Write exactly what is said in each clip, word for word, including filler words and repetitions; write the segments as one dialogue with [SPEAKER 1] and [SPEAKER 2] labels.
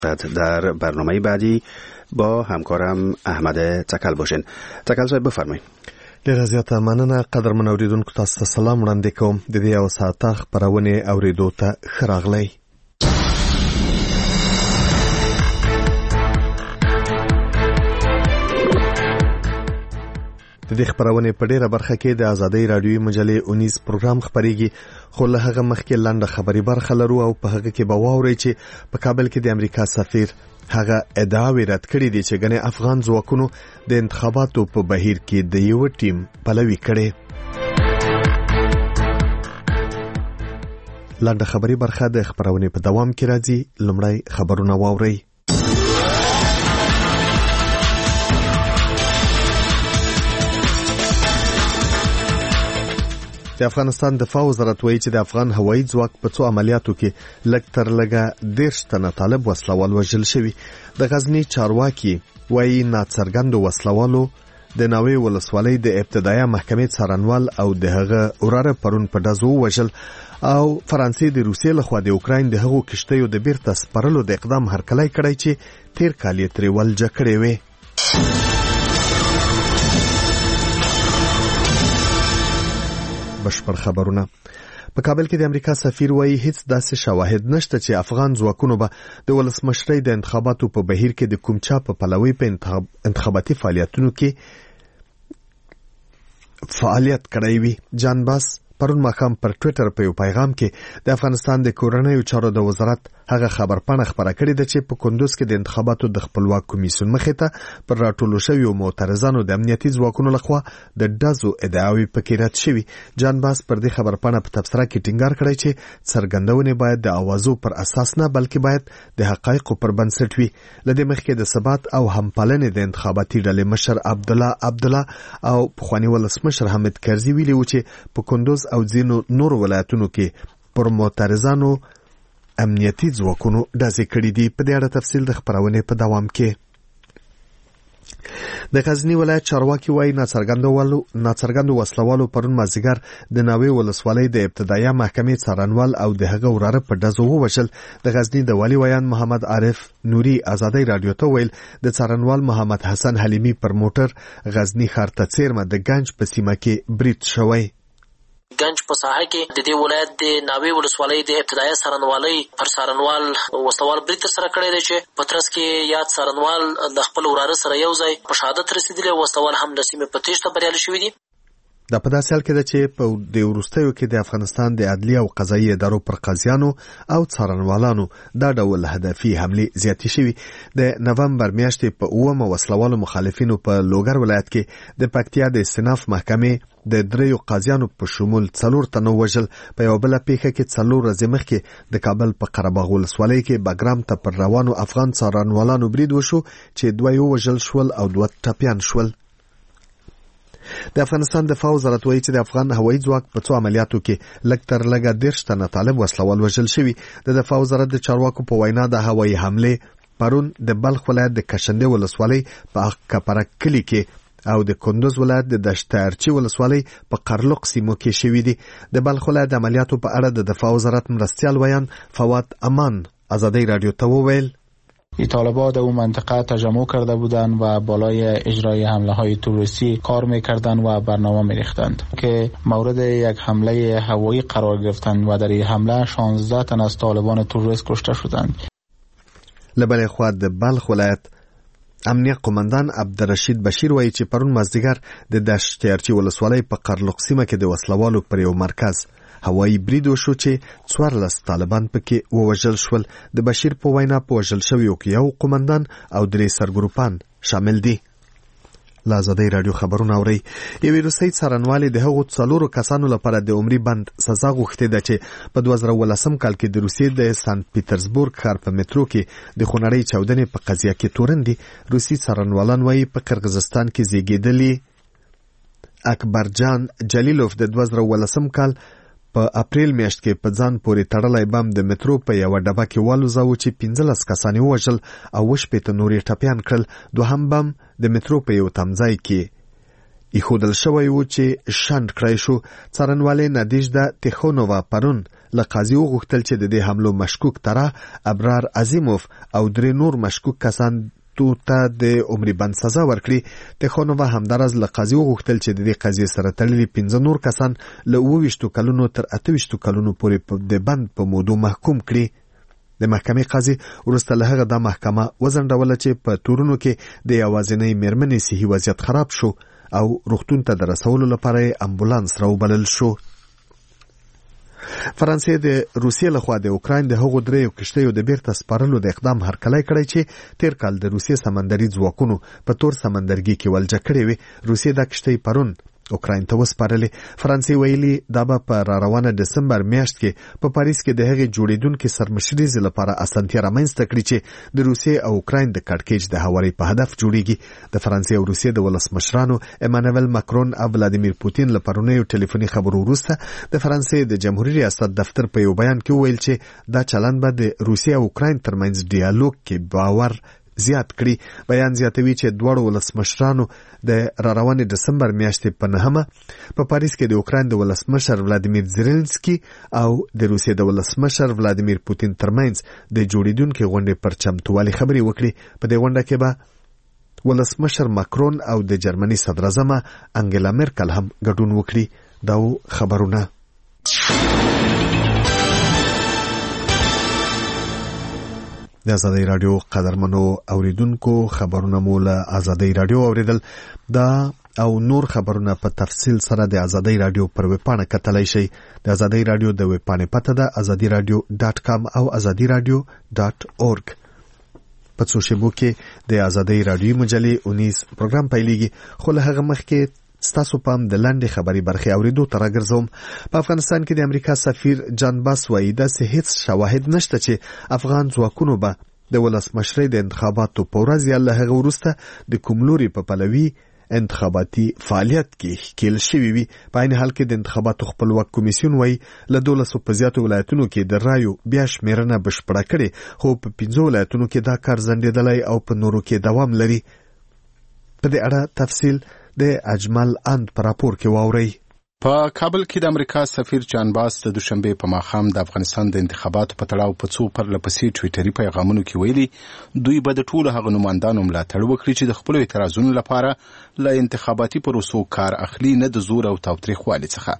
[SPEAKER 1] در برنامه بعدی با همکارم احمد تکل باشین. تکل صاحب بفرمایید.
[SPEAKER 2] ډیره زیاته مننه. قدرمن اوریدونکو تاسو ته سلام وړاندې کوم. د دې یو ساعته خپرونې اوریدو ته ښه راغلی. د دې خبرونه په ډیره برخه کې د آزادۍ رادیوي مجلې اونیز پروګرام خبريږي، خو له هغه مخکې لنډه خبري برخه لرو او په هغه کې به واورئ چې په کابل کې د امریکا سفیر هغه ادعاوې رد کړې دي چې ګنې افغان ځواکونو د انتخاباتو په بهیر کې د یو ټیم پلوي کړي. لنډه خبري برخه د خبرونه په دوام کې راځي. لومړی خبرونه واورئ. د افغانستان دفاع وزارت وایي چې د افغان هوایي ځواک په څو عملیاتو کې لږ تر لږه دېرش تنه طالب وسلوال وژل شوي. د غزنی چارواکي وایي ناڅرګندو وسلوالو د ناوې ولسوالۍ د ابتدایي محکمې څارنوال او د هغه وراره پرون په ډزو وژل او فرانسې د روسیې لخوا د اوکراین د هغو کشتیو د بیرته سپارلو د اقدام هرکلی کړی چې تیر کال یې ترې ولجه کړې وې. بشپړ خبرونه. په کابل کې د امریکا سفیر وایي هیڅ داسې شواهد نشته چې افغان ځواکونو به د ولسمشرۍ د انتخاباتو په بهیر کې د کوم چا په پلوي په انتخاباتي فعالیتونو کې فعالیت کړی وي. جان باس پرون ماښام پر ټویټر په یو پیغام کې د افغانستان د کورنیو چارو د وزارت هغه خبرپاڼه خبره کړې ده چې په کندوز کې د انتخاباتو د خپلواک کمیسیون مخې ته پر راټولو شویو معترضانو د امنیتي ځواکونو لخوا د ډزو ادعاوې پکې رد شوي. جان باس پر دې خبرپاڼه په تبصره کې ټینګار کړی چې څرګندونې باید د اوازو پر اساس نه بلکې باید د حقایقو پر بنسټ وي. له دې مخکې د ثبات او همپالنې د انتخاباتي ډلې مشر عبدالله عبدالله او پخوانی ولسمشر حامد کرزي ویلي و چې په کندوز او ځینو نورو ولایتونو کې پر معترضانو امنیتي ځواکونو ډزې کړې دي. په دې اړه تفصیل د خبرونې په دوام کې. د غزنی ولایت چارواکي وایي ناڅرګندو وسلوالو پرون مازدیګر د ناوې ولسوالۍ د ابتدایي محکمې څارنوال او د هغه وراره په ډزو ووژل. د غزنی د والي ویان محمد عارف نوري آزادۍ رادیو ته ویل د څارنوال محمد حسن حلیمي پر موټر غزنی ښار ته څیرمه د گنج په سیمه کې برید شوی.
[SPEAKER 3] گنج په ساحه کې د دې ولایت د ناوې ولسوالۍ د ابتدایي څارنوالۍ پر څارنوال وسلوال برید ترسره کړی دی چې په ترڅ کې یاد څارنوال د خپل وراره سره یو ځای په شهادت رسېدلی. وسلوال هم د سیمې په تیښته بریالي شوي دي.
[SPEAKER 2] دا په داسې حال کې ده چې په د وروستیو کې د افغانستان د عدلي او قضایي ادارو پر قاضیانو او څارنوالانو دا ډول هدفي حملې زیاتې شوي. د نومبر میاشتې په اوومه وسلوالو مخالفینو په لوګر ولایت کې د پکتیا د استیناف محکمې د دریو قاضیانو په شمول څلور تنه وژل. په یو بله پیښه کې څلور ورځې مخکې د کابل په قرهباغ ولسوالۍ کې بګرام ته پر روانو افغان څارنوالانو برید وشو چې دوه یې ووژل شول او دوه ټپیان شول. د افغانستان دفاع وزارت وایي چې د افغان هوایي ځواک په څو عملیاتو کې لږ تر لږه دېرش تنه طالب وسلوال وژل شوي. د دفاع وزارت د چارواکو په وینا د هوایي حملې پرون د بلخ ولایت د کشنده ولسوالۍ په کپرک کلي کې او د کندوز ولایت د دشتارچی ولسوالۍ په قرلق سیمو کې شوي دي. د بلخ ولایت د عملیاتو په اړه د دفاع وزارت مرستیال ویان فواد امان آزادی رادیو ته وویل
[SPEAKER 4] طالبان در اون منطقه تجمع کرده بودند و بالای اجرای حمله های تروریستی کار میکردند و برنامه میریختند که مورد یک حمله هوایی قرار گرفتند و در این حمله شانزده تن از طالبان تروریست کشته شدند.
[SPEAKER 2] لبل خو د بلخ ولایت امنیه قومندان عبدالرشید بشیر وایي چې پرون مازدیګر د دشتیارچی ولسوالۍ په قرلق سیمه کې د وسلوالو پر یو مرکز هوایی برید وشو چې څوارلس طالبان پکې ووژل شول. د بشیر په وینا په وژل شویو کې یو قومندان او درې سرګروپان شامل دي. له آزادۍ راډیو خبرونه اورئ. یوې روسۍ څارنوالې د هغو څلورو کسانو لپاره د عمري بند سزا غوښتې ده چې په دوه زره ولسم کال کې د روسیې د سانت پیټرزبورګ ښار په مترو کې د خونړۍ چاودنې په قضیه کې تورن دي. روسي څارنوالان وایي په قرغیزستان کې زیږېدلي اکبرجان جلیلوف د دوه زره ولسم کال په اپریل میاشت کې په ځان پورې تړلی بم د مترو په یوه ډبه کې والوځاوه چې پنځلس کسان یې ووژل او اووه شپېته نور یې ټپیان کړل. دوهم بم د مترو په یو تمځای کې ایښودل شوی و چې شنډ کړی شو. څارنوالې نادیژدا تیخونووا پرون له قاضي وغوښتل چې د دې حملو مشکوک طرح ابرار عظیموف او درې نور مشکوک کسان ته د عمري بند سزا ورکړي. تخانووا همدارز له قاضي وغوښتل چې د دې قضیې سره تړلي پنځه نور کسان له اوه ویشتو کلونو تر اته ویشتو کلونو پورې د بند په مودو محکوم کړي. د محکمې قاضي وروسته له هغه دا محکمه وځنډوله چې په تورونو کې د یوازینۍ میرمنې صحي وضعیت خراب شو او روغتون ته د رسولو لپاره امبولانس راوبلل شو. فرانسې د روسیې لخوا د اوکراین د هغو دریو کشتیو د بیرته سپارلو د اقدام هرکلی کړی چې تیر کال د روسیې سمندري ځواکونو په تور سمندرګي کې ولجه کړې وي. روسیې دا کشتۍ پرون اوکراین ته وسپارلې. فرانسې ویلي دا به په را روانه دسمبر میاشت کې په پاریس کې د هغې جوړېدونکې سرمشریزې لپاره اسانتیا رامنځته کړي چې د روسیې او اوکراین د کړکېچ د هواري په هدف جوړیږي. د فرانسې او روسیې د ولسمشرانو ایمانوئل ماکرون او ولادیمیر پوتین له پرونیو ټلیفوني خبرو وروسته د فرانسې د جمهوریت ریاست دفتر په یو بیان کې وویل چې دا چلند به د روسیې او اوکراین ترمنځ ډیالوګ کې باور زیات کړي. بیان زیاتوي چې دواړو ولسمشرانو د را روانې دسمبر میاشتې په نهمه په پاریس کې د اوکراین د ولسمشر ولادیمیر زيلنسکي او د روسیې د ولسمشر ولادیمیر پوتین ترمنځ د جوړېدونکې غونډې پر چمتووالي خبرې وکړي. په دې غونډه کې به ولسمشر ماکرون او د جرمني صدراعظمه انګلا مرکل هم ګډون وکړي. دا خبرونه د آزادۍ رادیو قدرمنو اوریدونکو خبرونه مو له آزادۍ رادیو اوریدل. دا او نور خبرونه په تفصیل سره د آزادۍ رادیو پر ویبپاڼه کتلای شئ. د آزادۍ رادیو د ویبپاڼې پته ده ازادي رادیو ډاټ کام او ازادي رادیو ډاټ اورګ. په څو شیبو کې د آزادۍ رادیو مجلې اونیس پروګرام پیلېږي، خو له هغه مخکې ستاسو پام د لاندې خبري برخې اوریدو ته راګرځوم. په افغانستان کې د امریکا سفیر جان باس وایي داسې هیڅ شواهد نشته چې افغان ځواکونو به د ولسمشرۍ د انتخاباتو په ورځ یا له هغه وروسته د کوم لوري په پلوي انتخاباتي فعالیت کې ښکېل شوي وي. په عین حال کې د انتخاباتو خپلواک کمیسیون وایي له دولسو په زیاتو ولایتونو کې د رایو بیا شمېرنه بشپړه کړې، خو په پنځو ولایتونو کې دا کار ځنډېدلی او په نورو کې دوام لري. په دې اړه تفصیل د اجمل اند پر راپور کې واوري.
[SPEAKER 5] په کابل کې د امریکا سفیر جان باس د دوشنبه په ماښام د افغانستان د انتخاباتو په تړاو په څو پرلپسې ټویټري پیغامونو کې ویلي دوی به د ټولو هغه نمایندانو ملاتړ وکړي چې د خپلو اعتراضونو لپاره له انتخاباتي پروسو کار اخلي، نه د زور او تاوتریخوالي څخه.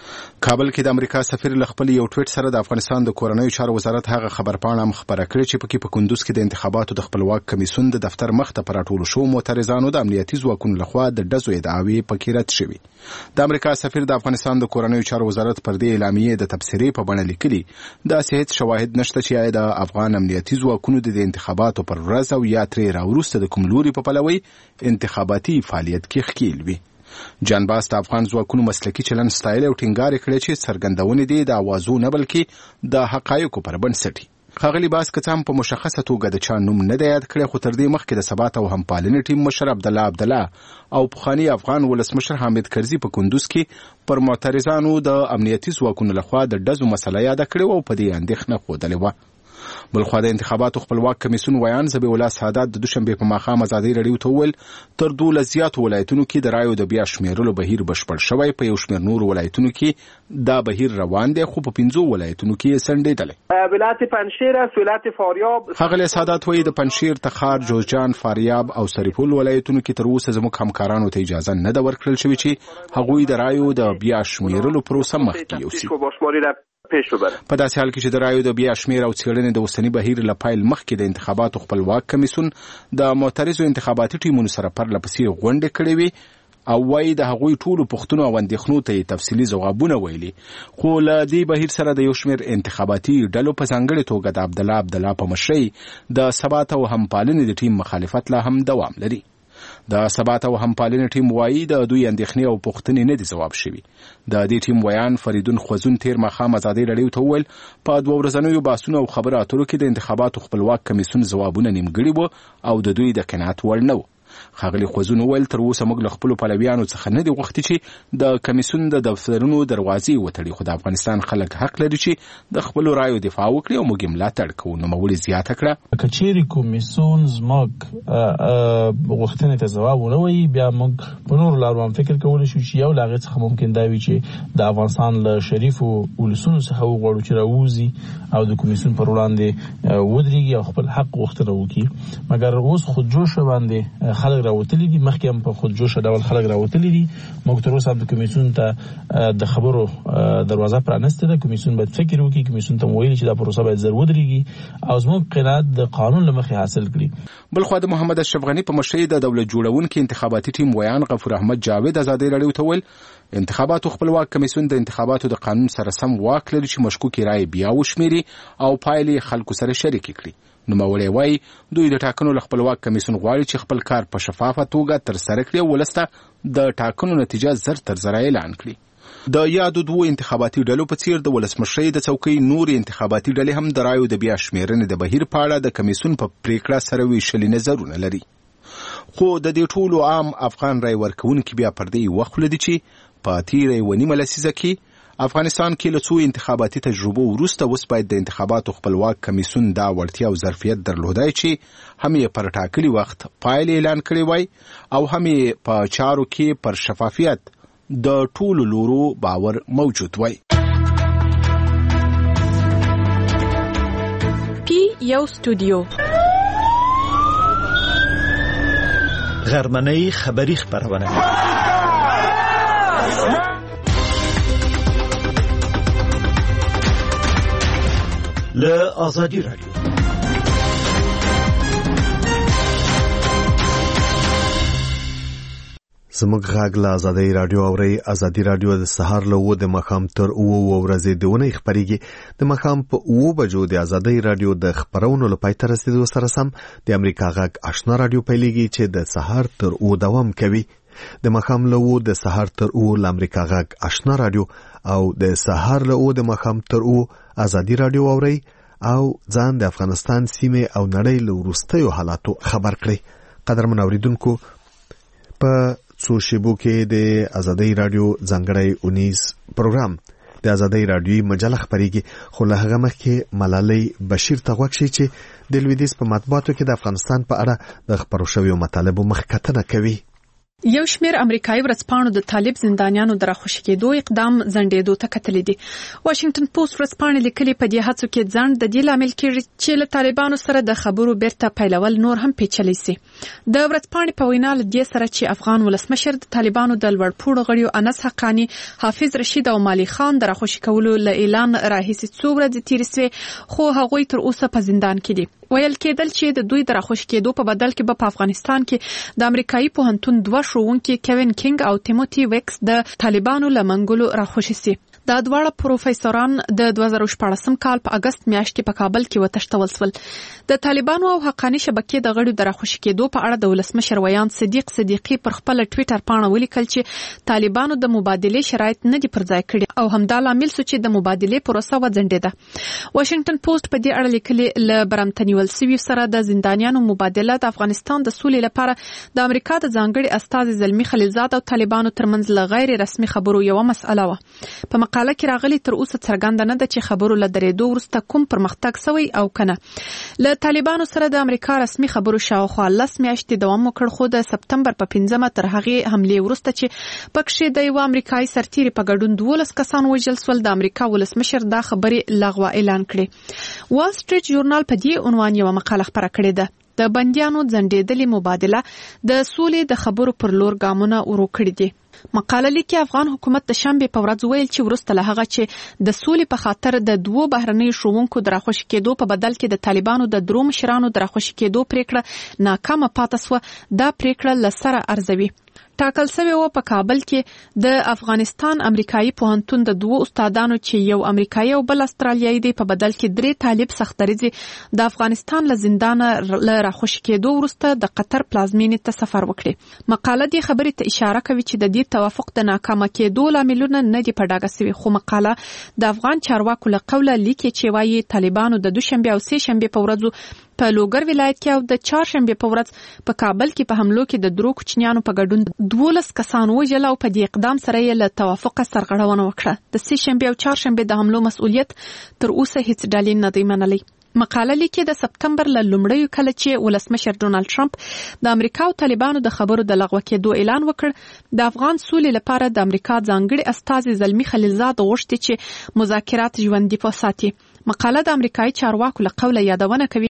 [SPEAKER 5] کابل کې د امریکا سفیر له خپل یو ټویټ سره د افغانستان د کورنیو چارو وزارت هغه خبرپاڼه هم خبره کړې چې پکې په کندوز کې د انتخاباتو د خپلواک کمیسیون د دفتر مخ ته پر راټولو شو معترضانو د امنیتي ځواکونو لخوا د ډزو ادعاوې پکې رد شوي. د امریکا سفیر د افغانستان د کورنیو چارو وزارت پر دې اعلامیې د تبصرې په بڼه لیکلي داسې هیڅ شواهد نشته چې د افغان امنیتي ځواکونو د انتخاباتو پر ورځ او یا ترې راوروسته د کوم لوري په پلوي انتخاباتي فعالیت کې ښکېل وي. جان باس د افغان ځواکونو مسلکي چلند ستایل او ټینګار کړی چې څرګندونې دي د اوازو نه بلکې د حقایقو پر بنسټ. ښاغلي باس که څه هم په مشخصه توګه د چا نوم نه دی یاد کړی، خو تر دې مخکې د ثبات او همپالنې ټیم مشر عبدالله عبدالله او پخواني افغان ولسمشر حامد کرزي په کندوز کې پر معترضانو د امنیتي ځواکونو لخوا د ډزو مسله یاده کړې او په دې اندېښنه ښودلې وه. بلخوا د انتخاباتو خپلواک کمیسیون ویان ذبیح الله سعادت د دوشنبه په ماښام ازادۍ رادیو ته وویل تر دولس زیاتو ولایتونو کې د رایو د بیا شمېرلو بهیر بشپړ شوی، په یو شمېر نورو ولایتونو کې دا بهیر روان دی، خو په پنځو ولایتونو کې یې څنډېدلی.
[SPEAKER 6] ولایت پنجشیر است، ولایت فاریاب.
[SPEAKER 5] ښاغلی سعادت وایي د پنجشیر، تخار، جوزجان، فاریاب او سرپل ولایتونو کې تر اوسه زموږ همکارانو ته اجازه نه ده ورکړل شوې چې هغوی د رایو د بیا شمېرلو پروسه مخکې یوسي. په داسې حال کې چې د رایو د بیا شمېر او څېړنې د اوسني بهیر له پیل مخکې د انتخاباتو خپلواک کمیسیون د معترضو انتخاباتي ټیمونو سره پرلپسې غونډې کړې وي او وایي د هغوی ټولو پوښتنو او اندېښنو ته یې تفصیلي ځوابونه ویلي، خو له دې بهیر سره د یو شمېر انتخاباتي ډلو په ځانګړې توګه د عبدالله عبدالله په مشرۍ د ثبات او همپالنې د ټیم مخالفت لا هم دوام لري. د ثبات او همپالنې ټیم وایي د دوی اندېښنې او پوښتنې نه دي ځواب شوي. د دې ټیم ویان فریدون خوځون تیر ماښام ازادۍ رادیو ته وویل په دوه ورځنیو بحثونو او خبرو اترو کې د انتخاباتو خپلواک کمیسیون ځوابونه نیمګړي وو او د دوی د قناعت وړ نه وو. ښاغلي خوځون وویل تر اوسه موږ له خپلو پلویانو څخه نه دي غوښتي چې د کمیسیون د دفترونو دروازې وتړي، خو د افغانستان خلک حق لري چې د خپلو رایو دفاع وکړي او موږ یې ملاتړ کوو. نوموړي زیاته کړه
[SPEAKER 7] که چیرې کمیسیون زموږ غوښتنې ته ځواب ونه وایي، بیا موږ په نورو لارو هم فکر کولی شو چې یو له هغې څخه ممکن دا وي چې د افغانستان له شریفو ولسونو څخه وغواړو چې راووځي او د کمیسیون پر وړاندې ودرېږي او خپل حق غوښتنه وکړي. مګر اوس خودجوشه باندې خلک راوتلي دي، مخکې هم په خودجوشه ډول خلک راوتلي دي. موږ تر اوسه هم د کمیسیون ته د خبرو دروازه پرانستې ده. کمیسیون باید فکر وکړي، کمیسیون ته ویلي چې دا پروسه باید زر ودرېږي او زموږ قناعت د قانون له مخې حاصل کړي.
[SPEAKER 5] بلخوا د محمد اشرف غني په مشرۍ د دولت جوړونکي انتخاباتي ټیم ویان غفور احمد جاوید ازادي راډیو ته ویل انتخاباتو خپلواک کمیسیون د انتخاباتو د قانون سره سم واک لري چې مشکوکې رایې بیا وشمېري او پایلې خلکو سره شریکې کړي. نوموړی وایي دوی د ټاکنو له خپلواک کمیسیون غواړي چې خپل کار په شفافه توګه ترسره کړي او ولس ته د ټاکنو نتیجه زر تر زره اعلان کړي. د یادو دوو انتخاباتي ډلو په څیر د ولسمشرۍ د څوکۍ نور انتخاباتي ډلې هم د رایو د بیا شمېرنې د بهیر په اړه د کمیسیون په پریکړه سره ویشلي نظرونه لري. خو د دې ټولو عام افغان رای ورکوونکي بیا پر دې وخوله دي چې په تیره یوه نیمه لسیزه کې افغانستان کې له څو انتخاباتي تجربو وروسته اوس باید د انتخاباتو خپلواک کمیسیون دا وړتیا او ظرفیت درلودای چې هم یې پر ټاکلي وخت پایلې اعلان کړي وای او هم یې په چارو کې پر شفافیت د ټولو لورو باور موجود وای.
[SPEAKER 8] پی یو استودیو
[SPEAKER 9] غرمنۍ خبری خبرونه له آزادی رادیو.
[SPEAKER 2] زموږ غږ له آزادی رادیو اوري. آزادی رادیو د سهار له و د مخام تر او ورځې د ونې خبريږي. د مخام په او بجو د آزادی رادیو د خبرونو لپاره تر رسیدو سره سم د امریکا غږ آشنا رادیو پیلېږي چې د سهار تر او دوام کوي. د مخام له و د سهار تر او د امریکا غږ آشنا رادیو او د سهار له و د مخام تر او آزادی رادیو اوري او ځان د افغانستان سیمه او نړۍ له وروستیو حالاتو خبر کړي. قدرمن اوریدونکو، په څو شیبو کې د آزادی رادیو ځانګړی اونیس پروګرام د آزادی رادیوي مجله خبريږي، خو له هغه مخکې ملالۍ بشیر ته غوښتي چې د لویدیځ په مطبوعاتو کې د افغانستان په اړه د خبرو شویو مطالبو مخکتنه کوي.
[SPEAKER 8] یو شمیر امریکایي ورځپاڼو د طالب زندانیانو د راخوشي کېدو اقدام ځنډېدو ته کتلې دي. واشنگټن پوسټ ورځپاڼې لیکلي په دې هڅو کې ځنډ د دې لامل کېږي چې له طالبانو سره د خبرو بیرته پیلول نور هم پیچلی سي. د ورځپاڼې په وینا له دې سره چې افغان ولسمشر د طالبانو د لوړپوړو غړیو انس حقانی، حافظ رشید او مالی خان د راخوشي کولو له اعلان راهیسې څو ورځې تېرې سوې، خو هغوی تر اوسه په زندان کې دي. ویل کېدل چې د دوی د راخوشي کېدو په بدل کې به په افغانستان کې د امریکایي پوهنتون دوه ښوونکي کوین کینګ او تیموتی ویکس د طالبانو له منګولو راخوشي سي. دا دواړه پروفیسوران د دوه زره شپاړسم کال په اگست میاشت کې په کابل کې وتښتول شول. د طالبانو او حقانی شبکې د غړو د راخوشي کېدو په اړه د ولسمشر ویان صدیق صدیقی پر خپل ټوئیټر پاڼه ولیکل چې طالبانو د مبادلې شرایط نه دي پر ځای کړي او همدا لامل سو چې د مبادلې پروسه وځنډېده. واشنگټن پوسټ په دې اړه لیکلي ل برامتنیول سوي سره د زندانیانو مبادله د افغانستان د سولې لپاره د امریکا د ځانګړي استازي زلمی خلیلزاد او طالبانو ترمنځ له غیر رسمي خبرو یو مسأله و. په مقاله کې راغلي تر اوسه څرګنده نه ده چې خبرو له درېدو وروسته کوم پرمختګ سوی او کنه. له طالبانو سره د امریکا رسمي خبرو شاوخوا لس میاشتې دوام وکړ، خو د سپتمبر په پنځمه تر هغې حملې وروسته چې پکښې د یوه امریکایي سرتیري په ګډون دولس کسان وژل سول، د امریکا ولسمشر دا خبرې لغوه اعلان کړې. وال سټریټ ژورنال په دې عنوان یوه مقاله خپره کړې ده. د بندیانو ځنډېدلې مبادله د سولې د خبرو پر لور ګامونه ورو کړي دي. مقاله لیکي افغان حکومت د شنبې په ورځ ویل چې وروسته له هغه چې د سولې په خاطر د دوو بهرنیو ښوونکو د راخوشي کېدو په بدل کې د طالبانو د درو مشرانو د راخوشي کېدو پریکړه ناکامه پاتې سوه، دا پریکړه له سره ارزوي. ټاکل شوی و په کابل کې د افغانستان امریکایي پوهنتون د دوو استادانو چې یو امریکایي او بل استرالیایي دی په بدل کې درې طالب سختدریځي د افغانستان له زندانه له راخوشي کېدو وروسته د قطر پلازمینې ته سفر وکړي. مقاله دې خبرې ته اشاره کوي چې د دې توافق د ناکامه کېدو لاملونه نه دي په ډاګه سوي، خو مقاله د افغان چارواکو له قوله لیکي چې وایي طالبانو د دوشنبه او سه شنبه په ورځو په لوګر ولایت کې او د چهارشنبه په ورځ په کابل کې په حملو کې د درو کوچنیانو په ګډون دولس کسان وژل او په دې اقدام سره یې له توافق سرغړونه وکړه. د سه شنبه او چهارشنبه د حملو مسؤلیت تر اوسه هیڅ ډلې نه دی منلی. مقاله لیکي د سپتمبر له لومړیو کله چې ولسمشر ډونالد ټرمپ د امریکا او طالبانو د خبرو د لغوه کېدو اعلان وکړ، د افغان سولې لپاره د امریکا ځانګړي استازي زلمی خلیلزاد غوښتي چې مذاکرات ژوندي وساتي. مقاله د امریکایي چارواکو له قوله یادونه کوي